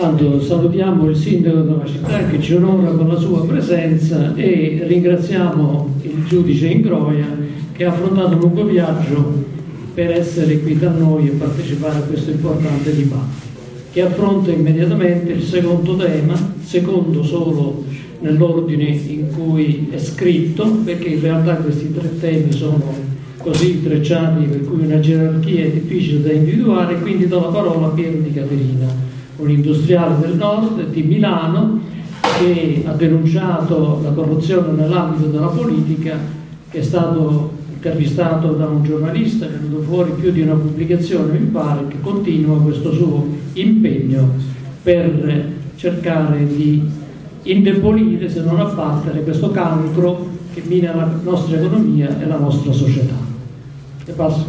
Tanto salutiamo il sindaco della città che ci onora con la sua presenza e ringraziamo il giudice Ingroia che ha affrontato un lungo viaggio per essere qui da noi e partecipare a questo importante dibattito, che affronta immediatamente il secondo tema, secondo solo nell'ordine in cui è scritto, perché in realtà questi tre temi sono così intrecciati per cui una gerarchia è difficile da individuare. Quindi do la parola a Piero Di Caterina, un industriale del nord di Milano che ha denunciato la corruzione nell'ambito della politica, che è stato intervistato da un giornalista, che è venuto fuori più di una pubblicazione, mi pare, che continua questo suo impegno per cercare di indebolire, se non abbattere, questo cancro che mina la nostra economia e la nostra società. E passo.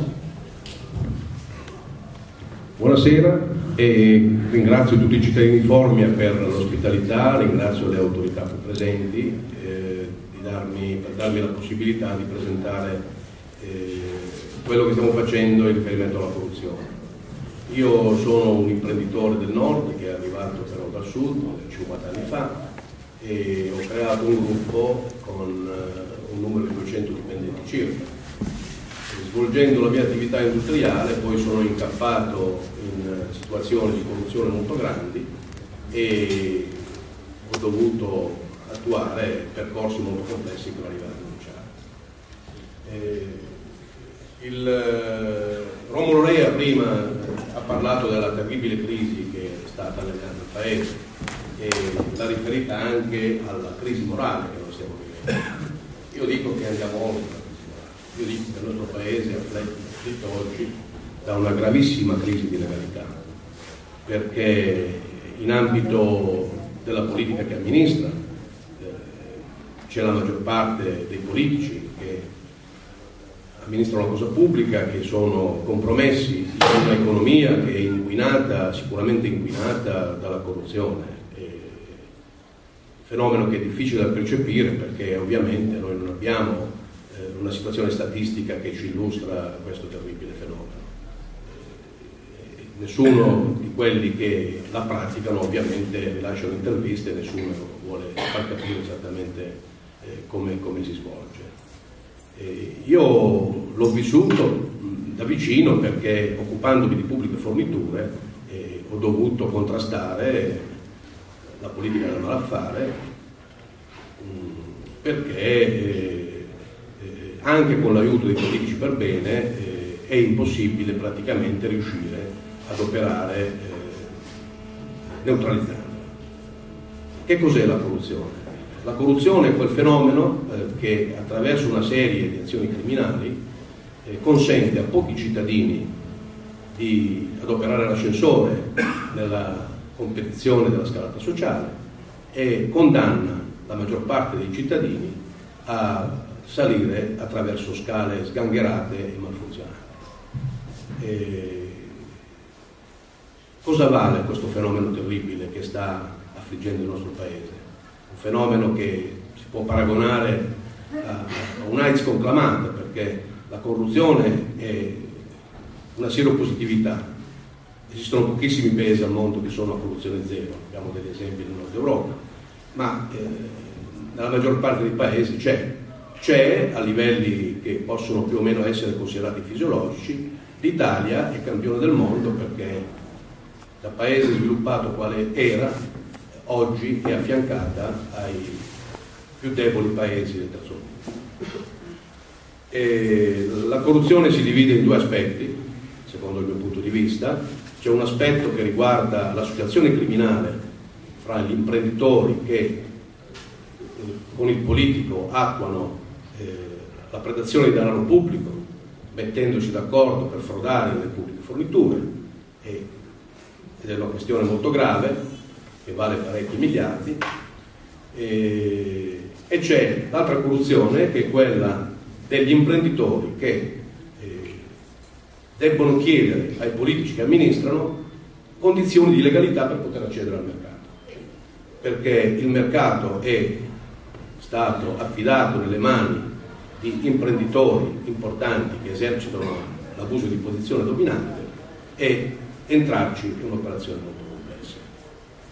Buonasera e ringrazio tutti i cittadini di Formia per l'ospitalità, ringrazio le autorità qui presenti per darmi la possibilità di presentare quello che stiamo facendo in riferimento alla corruzione. Io sono un imprenditore del nord che è arrivato però dal sud 50 anni fa e ho creato un gruppo con un numero di 200 dipendenti circa. Svolgendo la mia attività industriale poi sono incappato in situazioni di corruzione molto grandi e ho dovuto attuare percorsi molto complessi per arrivare a denunciare. Romolo Rea prima ha parlato della terribile crisi che è stata nel paese e l'ha riferita anche alla crisi morale che noi stiamo vivendo. Io dico che andiamo oltre la crisi morale, io dico che il nostro paese è afflitto oggi da una gravissima crisi di legalità, perché in ambito della politica che amministra c'è la maggior parte dei politici che amministrano la cosa pubblica, che sono compromessi in un'economia che è inquinata, sicuramente inquinata dalla corruzione, fenomeno che è difficile da percepire perché ovviamente noi non abbiamo una situazione statistica che ci illustra questo terribile fenomeno. Nessuno di quelli che la praticano ovviamente rilasciano interviste e nessuno vuole far capire esattamente come si svolge. Io l'ho vissuto da vicino perché occupandomi di pubbliche forniture ho dovuto contrastare la politica del malaffare perché anche con l'aiuto dei politici per bene è impossibile praticamente riuscire ad operare neutralizzando. Che cos'è la corruzione? La corruzione è quel fenomeno che attraverso una serie di azioni criminali consente a pochi cittadini di adoperare l'ascensore nella competizione della scalata sociale e condanna la maggior parte dei cittadini a salire attraverso scale sgangherate e malfunzionali. Cosa vale questo fenomeno terribile che sta affliggendo il nostro paese? Un fenomeno che si può paragonare a un'AIDS conclamata, perché la corruzione è una sieropositività. Esistono pochissimi paesi al mondo che sono a corruzione zero, abbiamo degli esempi nel nord Europa, ma nella maggior parte dei paesi c'è a livelli che possono più o meno essere considerati fisiologici. L'Italia è campione del mondo perché da paese sviluppato quale era, oggi è affiancata ai più deboli paesi del terzo mondo. La corruzione si divide in due aspetti, secondo il mio punto di vista. C'è un aspetto che riguarda l'associazione criminale fra gli imprenditori che con il politico attuano la predazione di denaro pubblico, mettendosi d'accordo per frodare le pubbliche forniture, ed è una questione molto grave che vale parecchi miliardi, e c'è l'altra corruzione che è quella degli imprenditori che debbono chiedere ai politici che amministrano condizioni di legalità per poter accedere al mercato, perché il mercato è stato affidato nelle mani di imprenditori importanti che esercitano l'abuso di posizione dominante e entrarci è un'operazione molto complessa.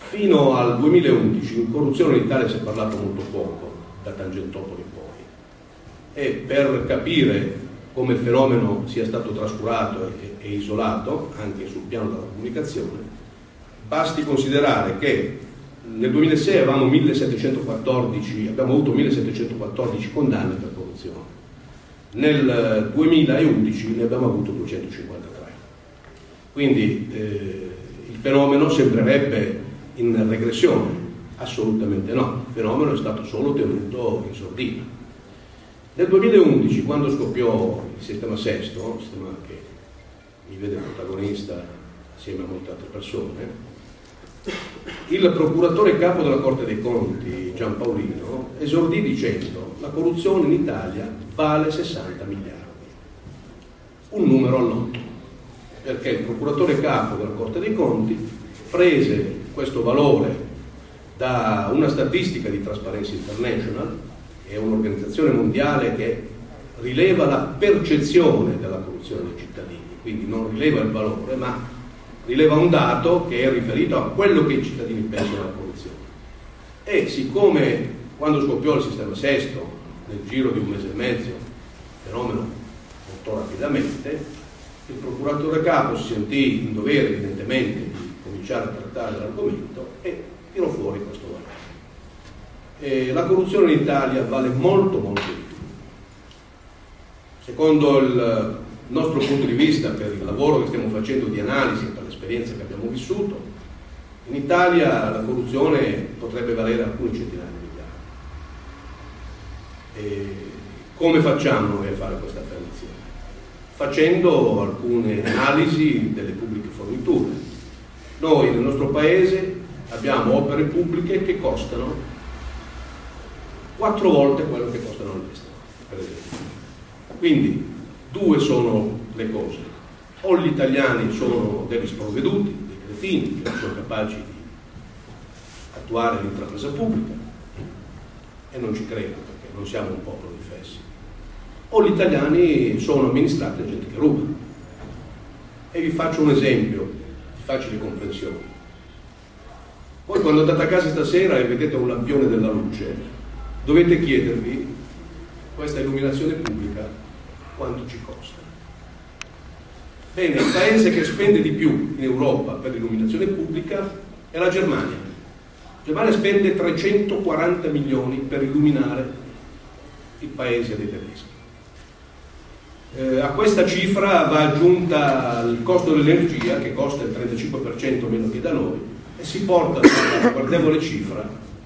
Fino al 2011 in corruzione in Italia si è parlato molto poco, da Tangentopoli in poi, e per capire come il fenomeno sia stato trascurato e isolato anche sul piano della comunicazione, basti considerare che nel 2006 abbiamo avuto 1714 condanne per corruzione, nel 2011 ne abbiamo avuto 253. Quindi il fenomeno sembrerebbe in regressione, assolutamente no, il fenomeno è stato solo tenuto in sordina. Nel 2011, quando scoppiò il sistema Sesto, un sistema che mi vede protagonista assieme a molte altre persone, il procuratore capo della Corte dei Conti, Giampaolino, esordì dicendo: la corruzione in Italia vale 60 miliardi, un numero all'otto, perché il procuratore capo della Corte dei Conti prese questo valore da una statistica di Transparency International, che è un'organizzazione mondiale che rileva la percezione della corruzione dei cittadini, quindi non rileva il valore, ma rileva un dato che è riferito a quello che i cittadini pensano della corruzione. E siccome quando scoppiò il sistema Sesto, nel giro di un mese e mezzo, il fenomeno portò rapidamente, il procuratore capo si sentì in dovere evidentemente di cominciare a trattare l'argomento e tirò fuori questo valore. La corruzione in Italia vale molto molto di più. Secondo il nostro punto di vista, per il lavoro che stiamo facendo di analisi, per l'esperienza che abbiamo vissuto, in Italia la corruzione potrebbe valere alcuni centinaia di miliardi. Come facciamo noi a fare questa affermazione? Facendo alcune analisi delle pubbliche forniture. Noi nel nostro paese abbiamo opere pubbliche che costano 4 volte quello che costano all'estero, per esempio. Quindi due sono le cose: o gli italiani sono degli sprovveduti, dei cretini che non sono capaci di attuare l'intrapresa pubblica, e non ci credo perché non siamo un popolo di fessi, o gli italiani sono amministrati da gente che ruba. E vi faccio un esempio di facile comprensione. Voi quando andate a casa stasera e vedete un lampione della luce, dovete chiedervi: questa illuminazione pubblica quanto ci costa? Bene, il paese che spende di più in Europa per l'illuminazione pubblica è la Germania. La Germania spende 340 milioni per illuminare il paese dei tedeschi. A questa cifra va aggiunta il costo dell'energia, che costa il 35% meno che da noi, e si porta alla guardevole cifra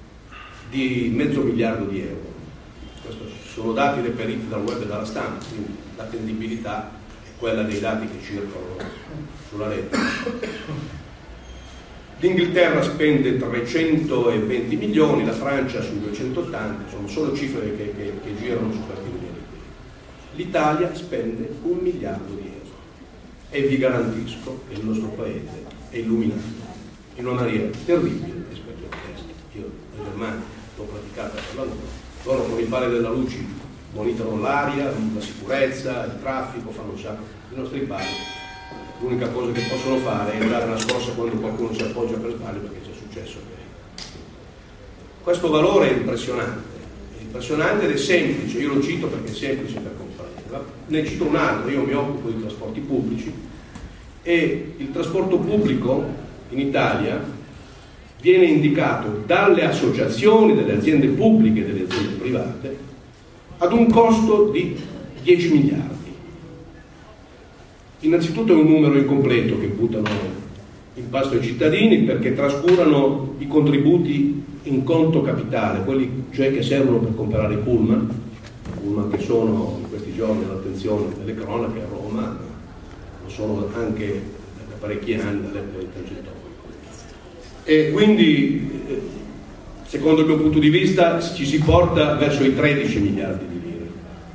di $500 miliardi. Questi sono dati reperiti dal web e dalla stampa, quindi l'attendibilità è quella dei dati che circolano sulla rete. L'Inghilterra spende 320 milioni, la Francia sui 280, sono solo cifre che girano su questi milioni. L'Italia spende €1 miliardo e vi garantisco che il nostro paese è illuminato in una maniera terribile rispetto al resto. Io in Germania l'ho praticata per lavoro, loro con i pali della luce monitorano l'aria, la sicurezza, il traffico, fanno un sacco. I nostri pali, l'unica cosa che possono fare è dare una scossa quando qualcuno si appoggia per sbaglio, perché c'è successo. Questo valore è impressionante ed è semplice. Io lo cito perché è semplice per comprendere. Ne cito un altro: io mi occupo di trasporti pubblici, e il trasporto pubblico in Italia viene indicato dalle associazioni, delle aziende pubbliche e delle aziende private ad un costo di 10 miliardi. Innanzitutto è un numero incompleto che buttano in pasto ai cittadini, perché trascurano i contributi in conto capitale, quelli cioè che servono per comprare i pullman che sono in questi giorni all'attenzione delle cronache a Roma, lo sono anche da parecchi anni dall'epoca di Tangentopoli. E quindi, secondo il mio punto di vista, ci si porta verso i 13 miliardi di lire.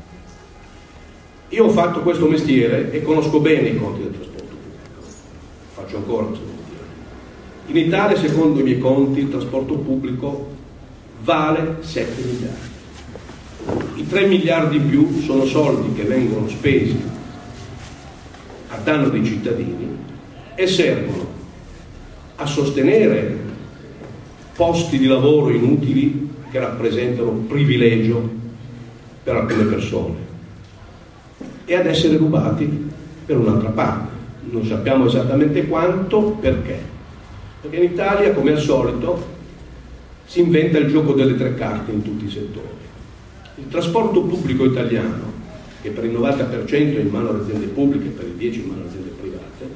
Io ho fatto questo mestiere e conosco bene i conti del trasporto pubblico, faccio ancora questo mestiere. In Italia, secondo i miei conti, il trasporto pubblico vale 7 miliardi. I 3 miliardi in più sono soldi che vengono spesi a danno dei cittadini e servono a sostenere posti di lavoro inutili che rappresentano privilegio per alcune persone e ad essere rubati per un'altra parte. Non sappiamo esattamente quanto, perché in Italia, come al solito, si inventa il gioco delle tre carte in tutti i settori. Il trasporto pubblico italiano, che per il 90% è in mano alle aziende pubbliche e per il 10% in mano alle aziende private,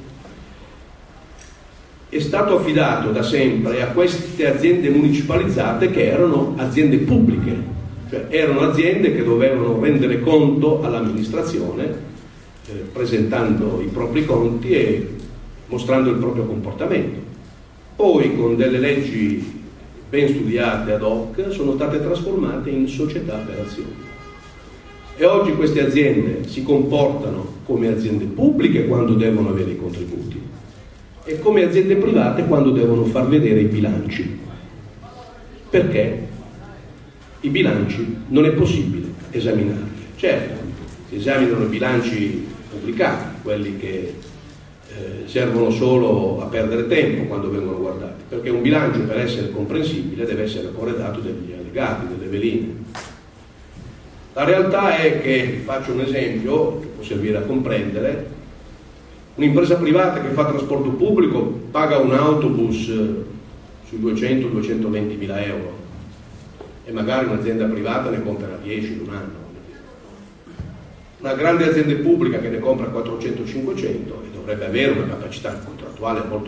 è stato affidato da sempre a queste aziende municipalizzate che erano aziende pubbliche, cioè erano aziende che dovevano rendere conto all'amministrazione presentando i propri conti e mostrando il proprio comportamento. Poi con delle leggi ben studiate ad hoc sono state trasformate in società per azioni. E oggi queste aziende si comportano come aziende pubbliche quando devono avere i contributi e come aziende private quando devono far vedere i bilanci. Perché i bilanci non è possibile esaminarli. Certo, si esaminano i bilanci pubblicati, quelli che servono solo a perdere tempo quando vengono guardati, perché un bilancio, per essere comprensibile, deve essere corredato degli allegati, delle veline. La realtà è che, faccio un esempio che può servire a comprendere, un'impresa privata che fa trasporto pubblico paga un autobus sui 200-220 mila euro e magari un'azienda privata ne compra 10 in un anno. Una grande azienda pubblica che ne compra 400-500 e dovrebbe avere una capacità contrattuale molto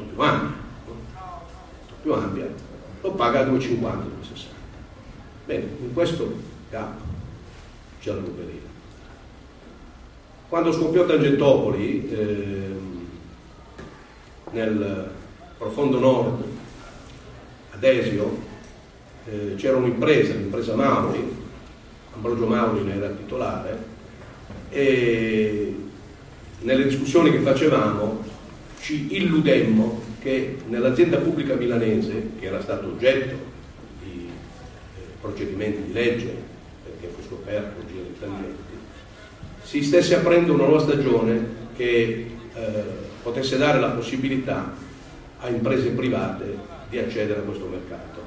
più ampia, lo paga a 2,50-2,60. Bene, in questo caso c'è la ruberia. Quando scoppiò Tangentopoli, nel profondo nord, ad Esio, c'era l'impresa Mauri, Ambrogio Mauri ne era titolare, e nelle discussioni che facevamo ci illudemmo che nell'azienda pubblica milanese, che era stato oggetto di procedimenti di legge perché fu scoperto un giro di tangenti, si stesse aprendo una nuova stagione che potesse dare la possibilità a imprese private di accedere a questo mercato.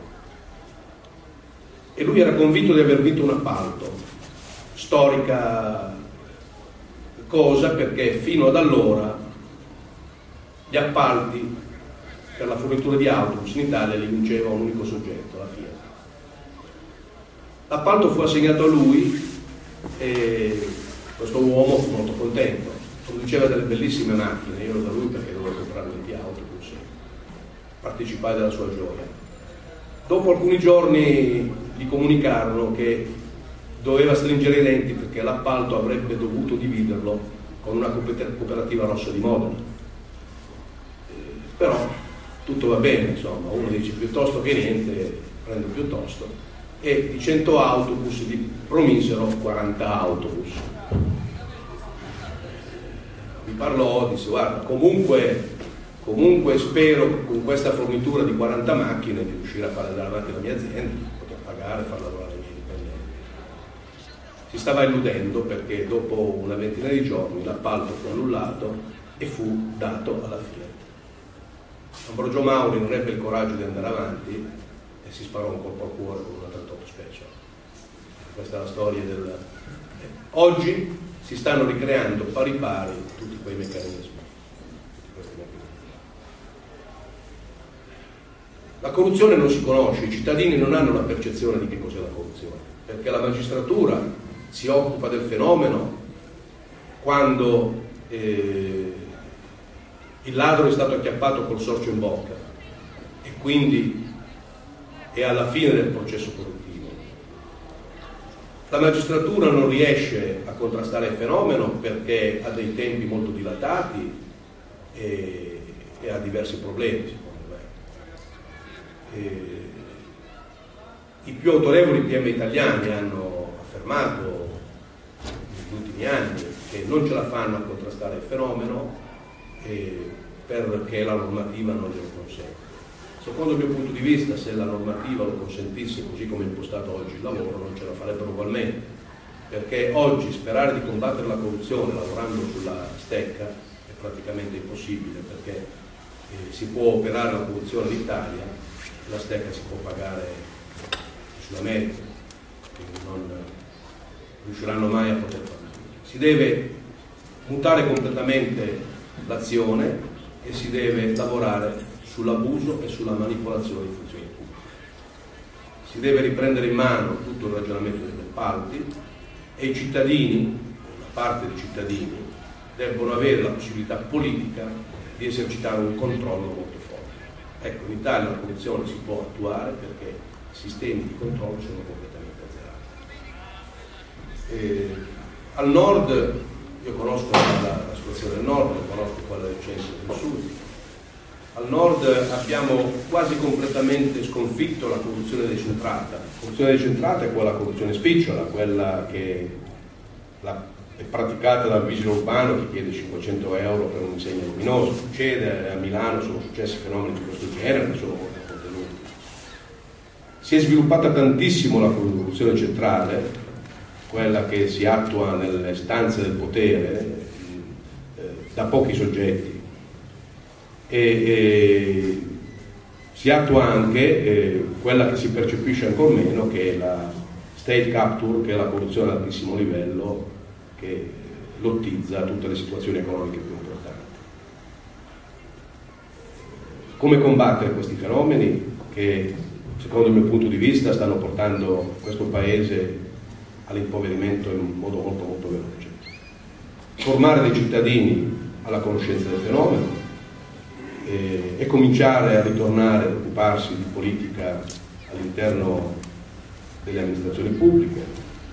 E lui era convinto di aver vinto un appalto, storica cosa, perché fino ad allora gli appalti per la fornitura di autobus in Italia li vinceva un unico soggetto, la Fiat. L'appalto fu assegnato a lui e questo uomo fu molto contento, produceva delle bellissime macchine, io ero da lui perché dovevo comprare 20 autobus, partecipai della sua gioia. Dopo alcuni giorni gli comunicarono che doveva stringere i denti perché l'appalto avrebbe dovuto dividerlo con una cooperativa rossa di Modena. Però tutto va bene, insomma, uno dice piuttosto che niente, prendo piuttosto, e di 100 autobus gli promisero 40 autobus. Mi parlò, disse guarda, comunque spero con questa fornitura di 40 macchine di riuscire a fare andare avanti la mia azienda, di poter pagare e far lavorare i miei dipendenti. Si stava illudendo perché dopo una ventina di giorni l'appalto fu annullato e fu dato alla Fiat. Ambrogio Mauri non ebbe il coraggio di andare avanti e si sparò un colpo al cuore con una 38 Special. Questa è la storia del... Oggi si stanno ricreando pari pari tutti quei meccanismi. La corruzione non si conosce, i cittadini non hanno la percezione di che cos'è la corruzione, perché la magistratura si occupa del fenomeno quando il ladro è stato acchiappato col sorcio in bocca e quindi è alla fine del processo corruttivo. La magistratura non riesce a contrastare il fenomeno perché ha dei tempi molto dilatati e ha diversi problemi, secondo me. I più autorevoli PM italiani hanno affermato negli ultimi anni che non ce la fanno a contrastare il fenomeno perché la normativa non glielo consente. Secondo il mio punto di vista, se la normativa lo consentisse così come è impostato oggi il lavoro, non ce la farebbero ugualmente, perché oggi sperare di combattere la corruzione lavorando sulla stecca è praticamente impossibile, perché si può operare la corruzione in Italia la stecca si può pagare sulla media, quindi non riusciranno mai a poter farlo. Si deve mutare completamente l'azione e si deve lavorare sull'abuso e sulla manipolazione di funzioni pubbliche. Si deve riprendere in mano tutto il ragionamento degli appalti e i cittadini, una parte dei cittadini, debbono avere la possibilità politica di esercitare un controllo molto forte. Ecco, in Italia la corruzione si può attuare perché i sistemi di controllo sono completamente azzerati. Al nord, io conosco la situazione del nord, conosco quella del centro e del sud. Al nord abbiamo quasi completamente sconfitto la corruzione decentrata. La corruzione decentrata è quella corruzione spicciola, quella che è praticata dal vigile urbano che chiede 500 euro per un insegno luminoso. Succede, a Milano sono successi fenomeni di questo genere, ma sono molto contenuti. Si è sviluppata tantissimo la corruzione centrale, quella che si attua nelle stanze del potere da pochi soggetti, e si attua anche quella che si percepisce ancor meno, che è la state capture, che è la corruzione ad altissimo livello, che lottizza tutte le situazioni economiche più importanti. Come combattere questi fenomeni che, secondo il mio punto di vista, stanno portando questo Paese all'impoverimento in modo molto molto veloce? Formare dei cittadini alla conoscenza del fenomeno e cominciare a ritornare ad occuparsi di politica all'interno delle amministrazioni pubbliche,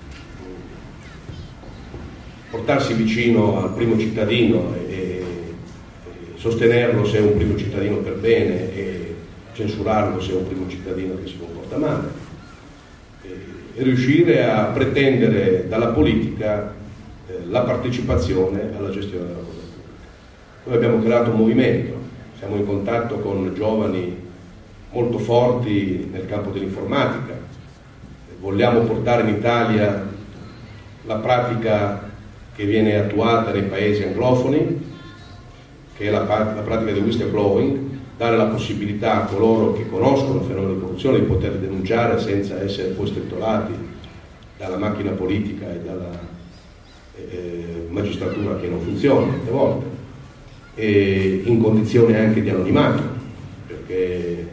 portarsi vicino al primo cittadino e sostenerlo se è un primo cittadino per bene e censurarlo se è un primo cittadino che si comporta male, e riuscire a pretendere dalla politica la partecipazione alla gestione della cosa pubblica. Noi abbiamo creato un movimento, siamo in contatto con giovani molto forti nel campo dell'informatica, vogliamo portare in Italia la pratica che viene attuata nei paesi anglofoni, che è la pratica del whistleblowing, dare la possibilità a coloro che conoscono il fenomeno di corruzione di poter denunciare senza essere poi stritolati dalla macchina politica e dalla magistratura che non funziona tante volte, e in condizioni anche di anonimato, perché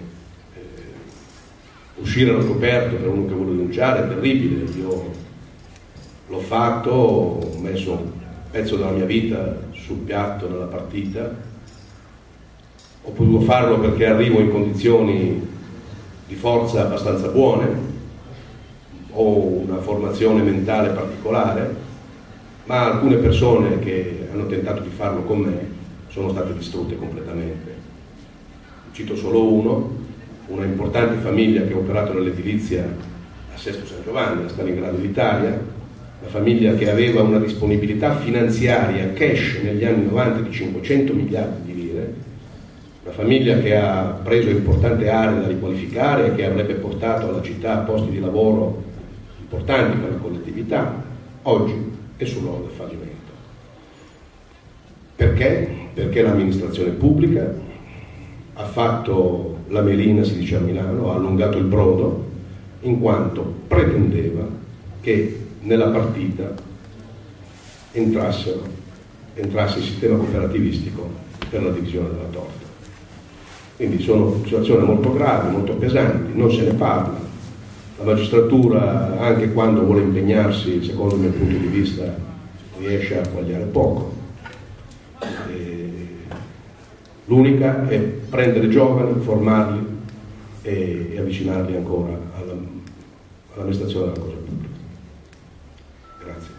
uscire allo scoperto per uno che vuole denunciare è terribile. Io l'ho fatto, ho messo un pezzo della mia vita sul piatto nella partita, ho potuto farlo perché arrivo in condizioni di forza abbastanza buone, ho una formazione mentale particolare, ma alcune persone che hanno tentato di farlo con me sono state distrutte completamente. Cito solo una importante famiglia che ha operato nell'edilizia a Sesto San Giovanni, a Stalingrado d'Italia, una famiglia che aveva una disponibilità finanziaria cash negli anni 90 di 500 miliardi di lire, una famiglia che ha preso importanti aree da riqualificare e che avrebbe portato alla città posti di lavoro importanti per la collettività, oggi è sull'orlo del fallimento. Perché? Perché l'amministrazione pubblica ha fatto la melina, si dice a Milano, ha allungato il brodo, in quanto pretendeva che nella partita entrasse il sistema cooperativistico per la divisione della torta. Quindi sono situazioni molto gravi, molto pesanti, non se ne parla. La magistratura, anche quando vuole impegnarsi, secondo il mio punto di vista, riesce a quagliare poco. L'unica è prendere giovani, formarli e avvicinarli ancora all'amministrazione della cosa pubblica. Grazie.